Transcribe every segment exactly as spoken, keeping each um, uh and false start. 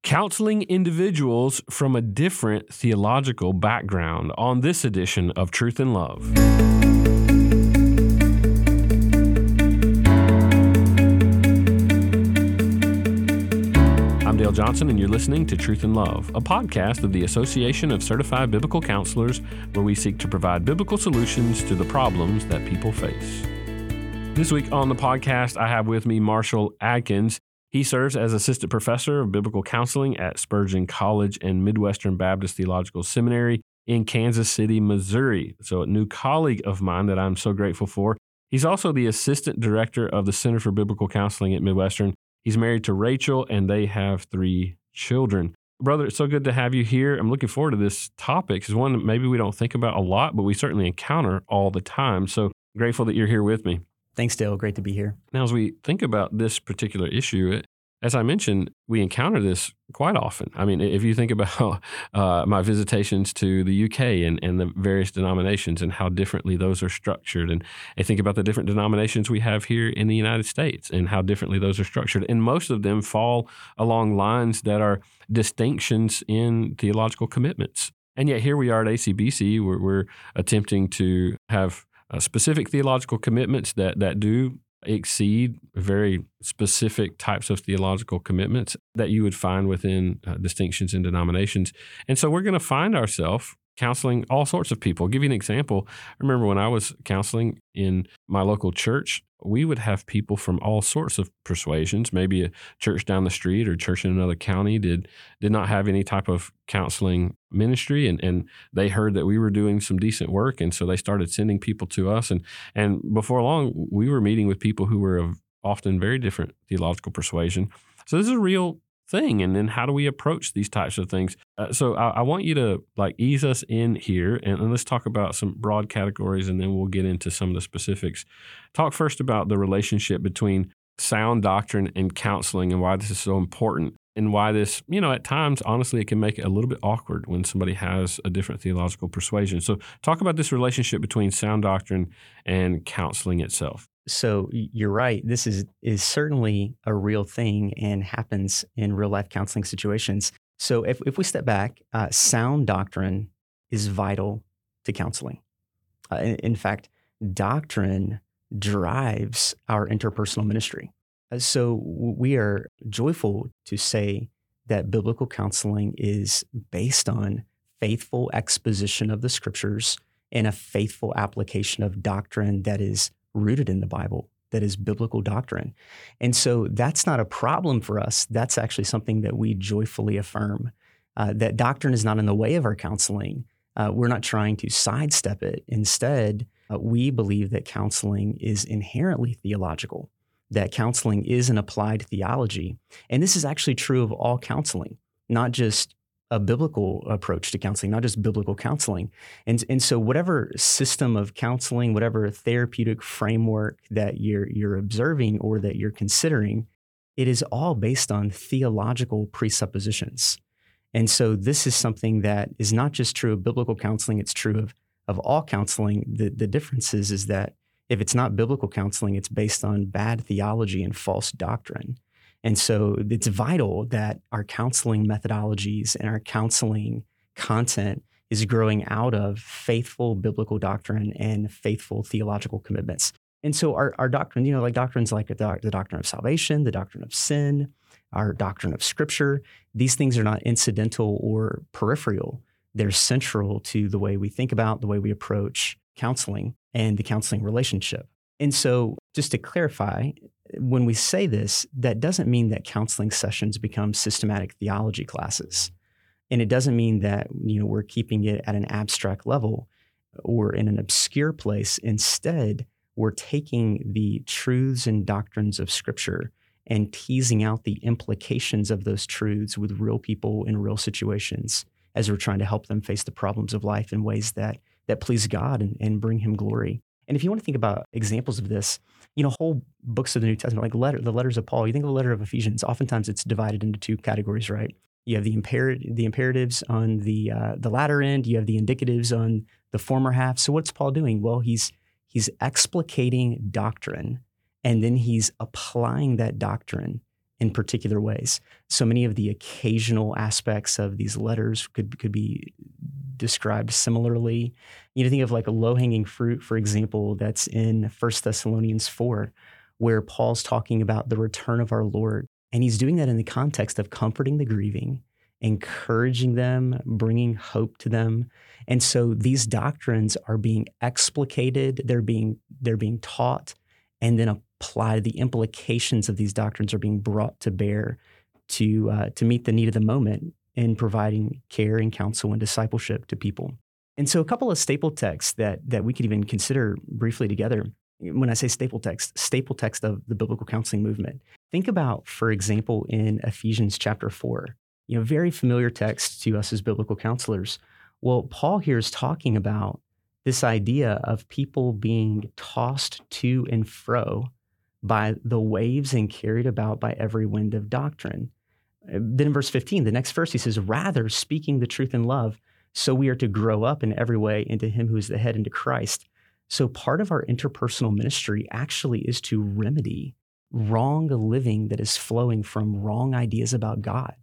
counseling individuals from a different theological background on this edition of Truth and Love. I'm Dale Johnson, and you're listening to Truth and Love, a podcast of the Association of Certified Biblical Counselors, where we seek to provide biblical solutions to the problems that people face. This week on the podcast, I have with me Marshall Adkins. He serves as Assistant Professor of Biblical Counseling at Spurgeon College and Midwestern Baptist Theological Seminary in Kansas City, Missouri. So a new colleague of mine that I'm so grateful for. He's also the Assistant Director of the Center for Biblical Counseling at Midwestern. He's married to Rachel, and they have three children. Brother, it's so good to have you here. I'm looking forward to this topic. It's one that maybe we don't think about a lot, but we certainly encounter all the time. So grateful that you're here with me. Thanks, Dale. Great to be here. Now, as we think about this particular issue, it, as I mentioned, we encounter this quite often. I mean, if you think about uh, my visitations to the U K and, and the various denominations and how differently those are structured, and I think about the different denominations we have here in the United States and how differently those are structured, and most of them fall along lines that are distinctions in theological commitments. And yet here we are at A C B C, where we're attempting to have Uh, specific theological commitments that, that do exceed very specific types of theological commitments that you would find within uh, distinctions in denominations. And so we're going to find ourselves counseling all sorts of people. I'll give you an example. I remember when I was counseling in my local church, we would have people from all sorts of persuasions. Maybe a church down the street or a church in another county did did not have any type of counseling ministry, and, and they heard that we were doing some decent work, and so they started sending people to us. And, and before long, we were meeting with people who were of often very different theological persuasion. So this is a real thing. And then how do we approach these types of things? Uh, so I, I want you to like ease us in here, and, and let's talk about some broad categories, and then we'll get into some of the specifics. Talk first about the relationship between sound doctrine and counseling, and why this is so important, and why this, you know, at times, honestly, it can make it a little bit awkward when somebody has a different theological persuasion. So talk about this relationship between sound doctrine and counseling itself. So you're right. This is is certainly a real thing and happens in real life counseling situations. So if, if we step back, uh, sound doctrine is vital to counseling. Uh, in, in fact, doctrine drives our interpersonal ministry. Uh, so we are joyful to say that biblical counseling is based on faithful exposition of the scriptures and a faithful application of doctrine that is rooted in the Bible, that is biblical doctrine. And so that's not a problem for us. That's actually something that we joyfully affirm, uh, that doctrine is not in the way of our counseling. Uh, we're not trying to sidestep it. Instead, uh, we believe that counseling is inherently theological, that counseling is an applied theology. And this is actually true of all counseling, not just a biblical approach to counseling, not just biblical counseling. And, and so whatever system of counseling, whatever therapeutic framework that you're, you're observing or that you're considering, it is all based on theological presuppositions. And so this is something that is not just true of biblical counseling, it's true of, of all counseling. The, the difference is, is that if it's not biblical counseling, it's based on bad theology and false doctrine. And so it's vital that our counseling methodologies and our counseling content is growing out of faithful biblical doctrine and faithful theological commitments. And so our, our doctrine, you know, like doctrines like the, the doctrine of salvation, the doctrine of sin, our doctrine of scripture, these things are not incidental or peripheral. They're central to the way we think about, the way we approach counseling and the counseling relationship. And so just to clarify, when we say this, that doesn't mean that counseling sessions become systematic theology classes. And it doesn't mean that, you know, we're keeping it at an abstract level or in an obscure place. Instead, we're taking the truths and doctrines of Scripture and teasing out the implications of those truths with real people in real situations as we're trying to help them face the problems of life in ways that that please God and, and bring Him glory. And if you want to think about examples of this, you know, whole books of the New Testament, like letter, the letters of Paul, you think of the letter of Ephesians, oftentimes it's divided into two categories, right? You have the imper- the imperatives on the uh, the latter end, you have the indicatives on the former half. So what's Paul doing? Well, he's he's explicating doctrine, and then he's applying that doctrine in particular ways. So many of the occasional aspects of these letters could could be described similarly. You know, think of like a low-hanging fruit, for example, that's in First Thessalonians four, where Paul's talking about the return of our Lord. And he's doing that in the context of comforting the grieving, encouraging them, bringing hope to them. And so these doctrines are being explicated, they're being they're being taught, and then applied. The implications of these doctrines are being brought to bear to uh, to meet the need of the moment in providing care and counsel and discipleship to people. And so a couple of staple texts that that we could even consider briefly together. When I say staple text, staple text of the biblical counseling movement. Think about, for example, in Ephesians chapter four, you know, very familiar text to us as biblical counselors. Well, Paul here is talking about this idea of people being tossed to and fro by the waves and carried about by every wind of doctrine. Then in verse fifteen, the next verse, he says, rather speaking the truth in love, so we are to grow up in every way into him who is the head, into Christ. So part of our interpersonal ministry actually is to remedy wrong living that is flowing from wrong ideas about God.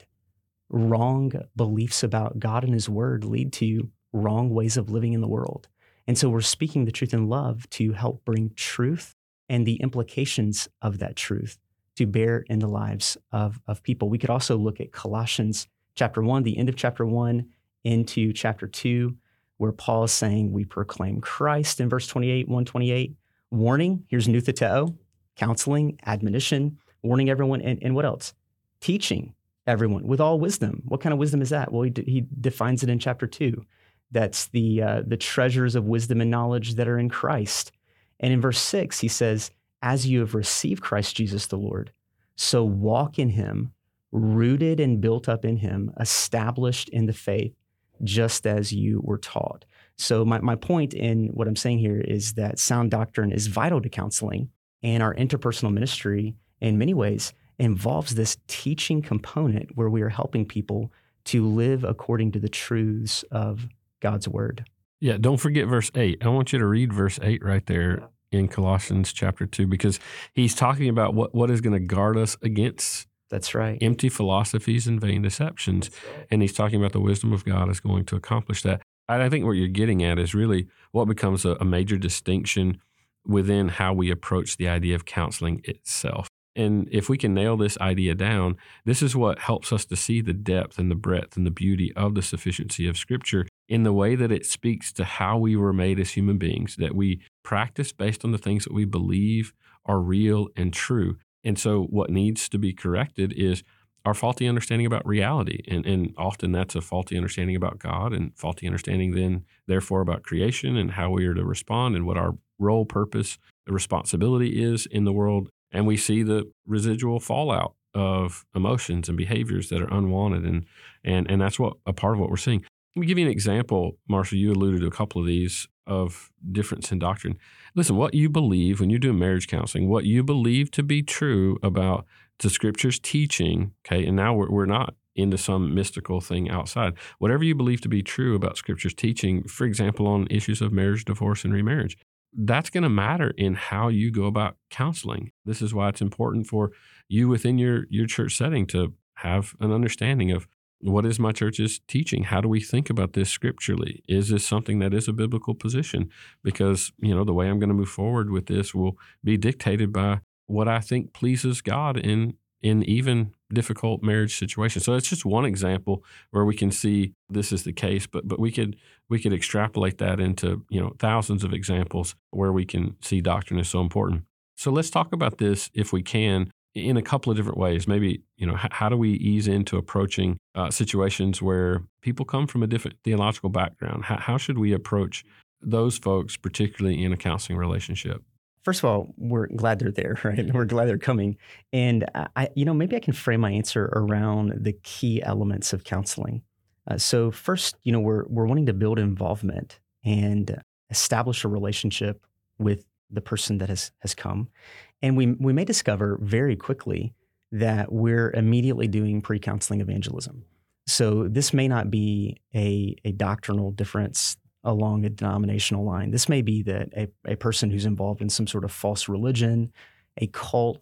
Wrong beliefs about God and his word lead to wrong ways of living in the world. And so we're speaking the truth in love to help bring truth and the implications of that truth to bear in the lives of, of people. We could also look at Colossians chapter one, the end of chapter one into chapter two, where Paul is saying we proclaim Christ in verse twenty-eight, one twenty-eight. Warning, here's nutheteo, counseling, admonition, warning everyone, and, and what else? Teaching everyone with all wisdom. What kind of wisdom is that? Well, he, he defines it in chapter two. That's the uh, the treasures of wisdom and knowledge that are in Christ. And in verse six, he says, as you have received Christ Jesus the Lord, so walk in him, rooted and built up in him, established in the faith, just as you were taught. So my, my point in what I'm saying here is that sound doctrine is vital to counseling, and our interpersonal ministry in many ways involves this teaching component where we are helping people to live according to the truths of God's word. Yeah, don't forget verse eight. I want you to read verse eight right there in Colossians chapter two, because he's talking about what, what is going to guard us against That's right. empty philosophies and vain deceptions. Right. And he's talking about the wisdom of God is going to accomplish that. I think what you're getting at is really what becomes a, a major distinction within how we approach the idea of counseling itself. And if we can nail this idea down, this is what helps us to see the depth and the breadth and the beauty of the sufficiency of Scripture in the way that it speaks to how we were made as human beings, that we practice based on the things that we believe are real and true. And so what needs to be corrected is our faulty understanding about reality. And, and often that's a faulty understanding about God, and faulty understanding then, therefore, about creation and how we are to respond and what our role, purpose, responsibility is in the world. And we see the residual fallout of emotions and behaviors that are unwanted. And, and, and that's what a part of what we're seeing. Let me give you an example, Marshall. You alluded to a couple of these of difference in doctrine. Listen, what you believe when you're doing marriage counseling, what you believe to be true about the Scripture's teaching, okay, and now we're, we're not into some mystical thing outside. Whatever you believe to be true about Scripture's teaching, for example, on issues of marriage, divorce, and remarriage, that's going to matter in how you go about counseling. This is why it's important for you within your, your church setting to have an understanding of what is my church's teaching? How do we think about this scripturally? Is this something that is a biblical position? Because, you know, the way I'm going to move forward with this will be dictated by what I think pleases God in in even difficult marriage situations. So it's just one example where we can see this is the case, but but we could we could extrapolate that into, you know, thousands of examples where we can see doctrine is so important. So let's talk about this, if we can, in a couple of different ways. Maybe, you know, h- how do we ease into approaching uh, situations where people come from a different theological background? How, how should we approach those folks, particularly in a counseling relationship? First of all, we're glad they're there, right? We're glad they're coming. And I, you know, maybe I can frame my answer around the key elements of counseling. Uh, so first, you know, we're we're wanting to build involvement and establish a relationship with the person that has has come. And we we may discover very quickly that we're immediately doing pre-counseling evangelism. So this may not be a, a doctrinal difference along a denominational line. This may be that a, a person who's involved in some sort of false religion, a cult,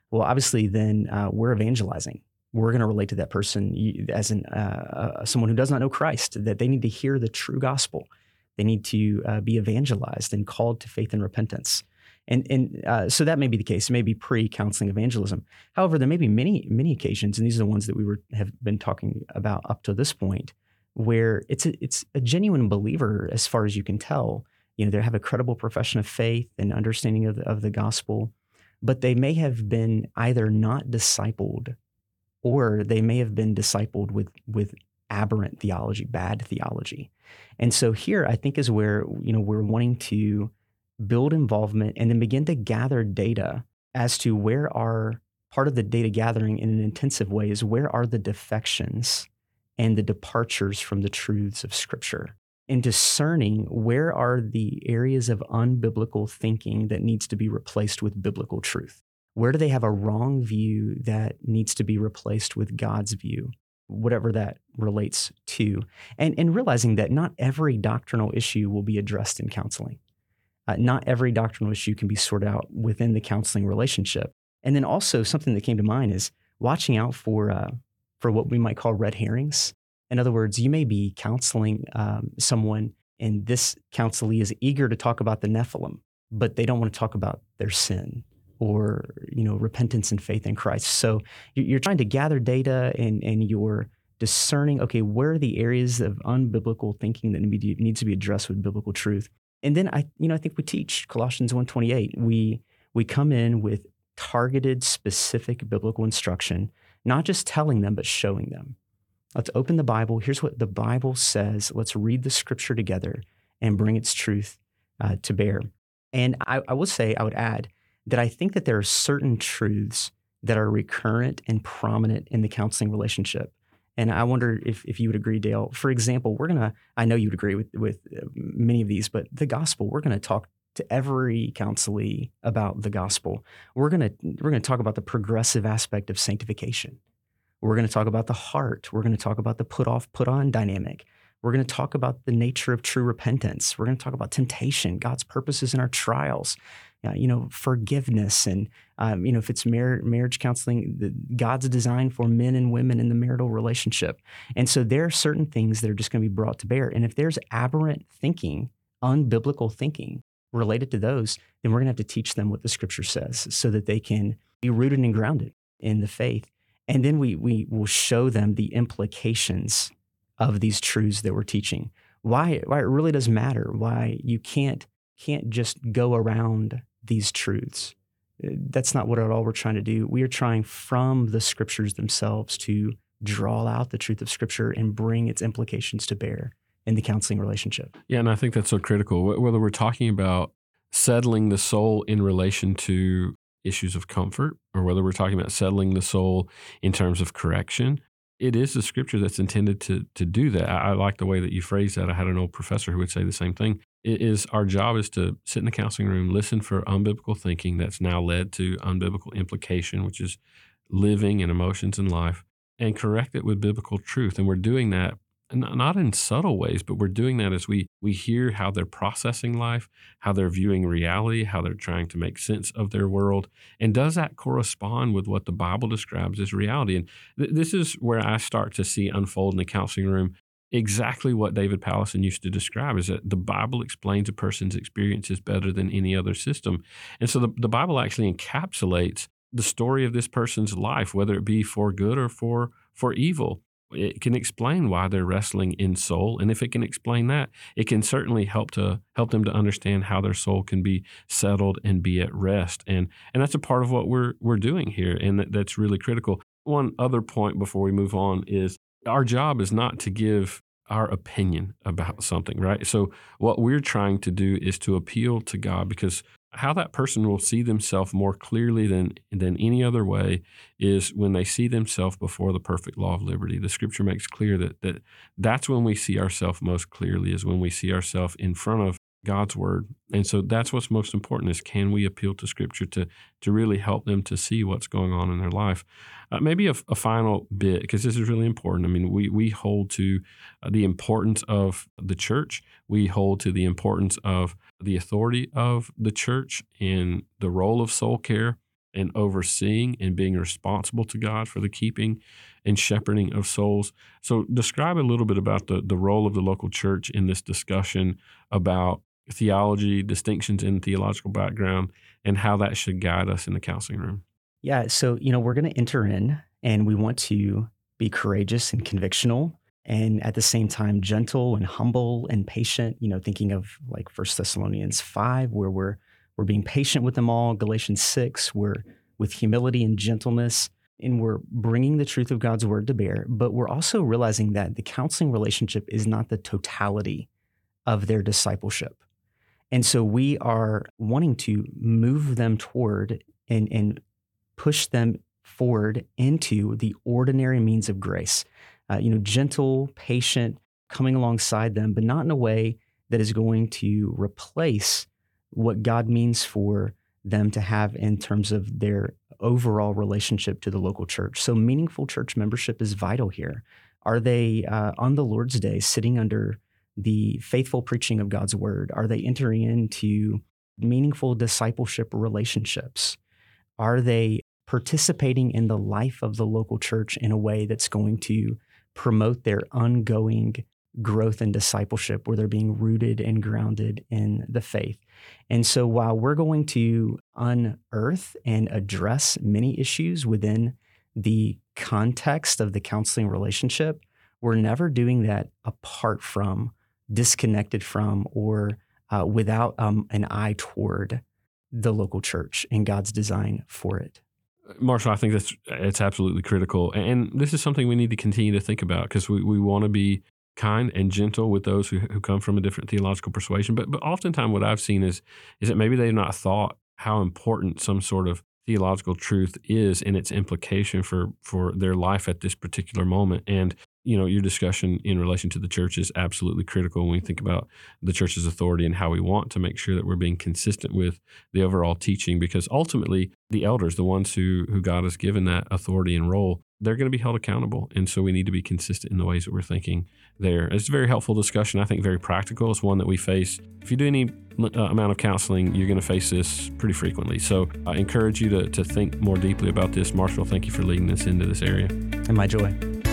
Well, obviously, then uh, we're evangelizing. We're going to relate to that person as an uh, uh, someone who does not know Christ, that they need to hear the true gospel. They need to uh, be evangelized and called to faith and repentance. And, and uh, so that may be the case. It may be pre-counseling evangelism. However, there may be many, many occasions, and these are the ones that we were have been talking about up to this point, where it's a, it's a genuine believer as far as you can tell. You know, they have a credible profession of faith and understanding of the, of the gospel, but they may have been either not discipled or they may have been discipled with, with aberrant theology, bad theology. And so here I think is where, you know, we're wanting to build involvement and then begin to gather data as to where are part of the data gathering in an intensive way is where are the defections and the departures from the truths of Scripture, and discerning where are the areas of unbiblical thinking that needs to be replaced with biblical truth. Where do they have a wrong view that needs to be replaced with God's view, whatever that relates to, and, and realizing that not every doctrinal issue will be addressed in counseling. Uh, not every doctrinal issue can be sorted out within the counseling relationship. And then also something that came to mind is watching out for uh, for what we might call red herrings. In other words, you may be counseling um, someone, and this counselee is eager to talk about the Nephilim, but they don't want to talk about their sin or, you know, repentance and faith in Christ. So you're trying to gather data and, and you're discerning, okay, where are the areas of unbiblical thinking that needs to be addressed with biblical truth? And then I, you know, I think we teach Colossians one twenty-eight. We we come in with targeted, specific biblical instruction, not just telling them, but showing them. Let's open the Bible. Here's what the Bible says. Let's read the Scripture together and bring its truth uh, to bear. And I, I would say, I would add that I think that there are certain truths that are recurrent and prominent in the counseling relationship. And I wonder if, if you would agree, Dale. For example, we're going to, I know you'd agree with, with many of these, but the gospel, we're going to talk to every counselee about the gospel. We're going to, we're going to talk about the progressive aspect of sanctification. We're going to talk about the heart. We're going to talk about the put off, put on dynamic. We're going to talk about the nature of true repentance. We're going to talk about temptation, God's purposes in our trials, uh, you know, forgiveness. And, um, you know, if it's mar- marriage counseling, the, God's design for men and women in the marital relationship. And so there are certain things that are just going to be brought to bear. And if there's aberrant thinking, unbiblical thinking related to those, then we're going to have to teach them what the Scripture says so that they can be rooted and grounded in the faith. And then we we will show them the implications of these truths that we're teaching. Why why it really does matter. Why you can't can't just go around these truths. That's not what at all we're trying to do. We are trying from the Scriptures themselves to draw out the truth of Scripture and bring its implications to bear in the counseling relationship. Yeah, and I think that's so critical. Whether we're talking about settling the soul in relation to issues of comfort, or whether we're talking about settling the soul in terms of correction, it is the Scripture that's intended to to do that. I, I like the way that you phrase that. I had an old professor who would say the same thing. It is our job is to sit in the counseling room, listen for unbiblical thinking that's now led to unbiblical implication, which is living and emotions in life, and correct it with biblical truth. And we're doing that not in subtle ways, but we're doing that as we we hear how they're processing life, how they're viewing reality, how they're trying to make sense of their world. And does that correspond with what the Bible describes as reality? And th- this is where I start to see unfold in the counseling room exactly what David Powlison used to describe, is that the Bible explains a person's experiences better than any other system. And so the, the Bible actually encapsulates the story of this person's life, whether it be for good or for for evil. It can explain why they're wrestling in soul, and if it can explain that, it can certainly help to help them to understand how their soul can be settled and be at rest. And and that's a part of what we're we're doing here, and that, that's really critical. One other point before we move on is our job is not to give our opinion about something, right? So what we're trying to do is to appeal to God, because how that person will see themselves more clearly than than any other way is when they see themselves before the perfect law of liberty. The Scripture makes clear that that that's when we see ourselves most clearly, is when we see ourselves in front of God's Word. And so that's what's most important, is can we appeal to Scripture to to really help them to see what's going on in their life. Uh, maybe a, a final bit, because this is really important. I mean, we we hold to uh, the importance of the church. We hold to the importance of the authority of the church and the role of soul care. and overseeing and being responsible to God for the keeping and shepherding of souls. So describe a little bit about the, the role of the local church in this discussion about theology, distinctions in theological background, and how that should guide us in the counseling room. Yeah, so, you know, we're going to enter in and we want to be courageous and convictional, and at the same time, gentle and humble and patient, you know, thinking of like First Thessalonians five, where we're we're being patient with them all, Galatians six, we're with humility and gentleness, and we're bringing the truth of God's word to bear. But we're also realizing that the counseling relationship is not the totality of their discipleship. And so we are wanting to move them toward and, and push them forward into the ordinary means of grace. Uh, you know, gentle, patient, coming alongside them, but not in a way that is going to replace what God means for them to have in terms of their overall relationship to the local church. So meaningful church membership is vital here. Are they uh, on the Lord's Day sitting under the faithful preaching of God's word? Are they entering into meaningful discipleship relationships? Are they participating in the life of the local church in a way that's going to promote their ongoing growth and discipleship, where they're being rooted and grounded in the faith? And so while we're going to unearth and address many issues within the context of the counseling relationship, we're never doing that apart from, disconnected from, or uh, without um, an eye toward the local church and God's design for it. Marshall, I think that's it's absolutely critical. And this is something we need to continue to think about, because we, we want to be kind and gentle with those who, who come from a different theological persuasion. But but oftentimes what I've seen is is that maybe they've not thought how important some sort of theological truth is in its implication for, for their life at this particular moment. And, you know, your discussion in relation to the church is absolutely critical when we think about the church's authority and how we want to make sure that we're being consistent with the overall teaching, because ultimately the elders, the ones who, who God has given that authority and role, they're going to be held accountable. And so we need to be consistent in the ways that we're thinking there. It's a very helpful discussion. I think very practical. It's one that we face. If you do any uh, amount of counseling, you're going to face this pretty frequently. So I encourage you to, to think more deeply about this. Marshall, thank you for leading us into this area. And my joy.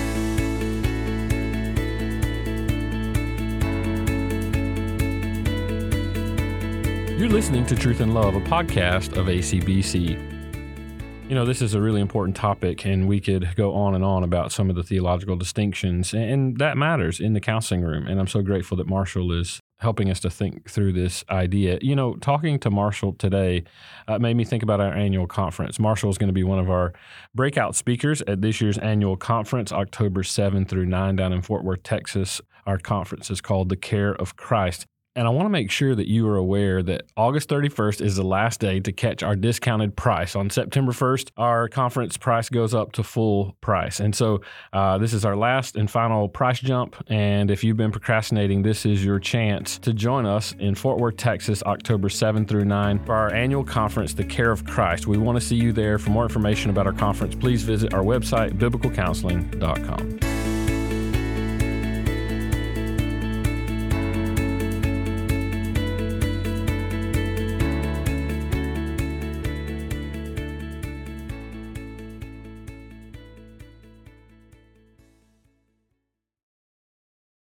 You're listening to Truth and Love, a podcast of A C B C. You know, this is a really important topic, and we could go on and on about some of the theological distinctions, and that matters in the counseling room. And I'm so grateful that Marshall is helping us to think through this idea. You know, talking to Marshall today uh, made me think about our annual conference. Marshall is going to be one of our breakout speakers at this year's annual conference, October seventh through ninth down in Fort Worth, Texas. Our conference is called The Care of Christ. And I want to make sure that you are aware that August thirty-first is the last day to catch our discounted price. On September first, our conference price goes up to full price. And so uh, this is our last and final price jump. And if you've been procrastinating, this is your chance to join us in Fort Worth, Texas, October seventh through ninth for our annual conference, The Care of Christ. We want to see you there. For more information about our conference, please visit our website, biblical counseling dot com.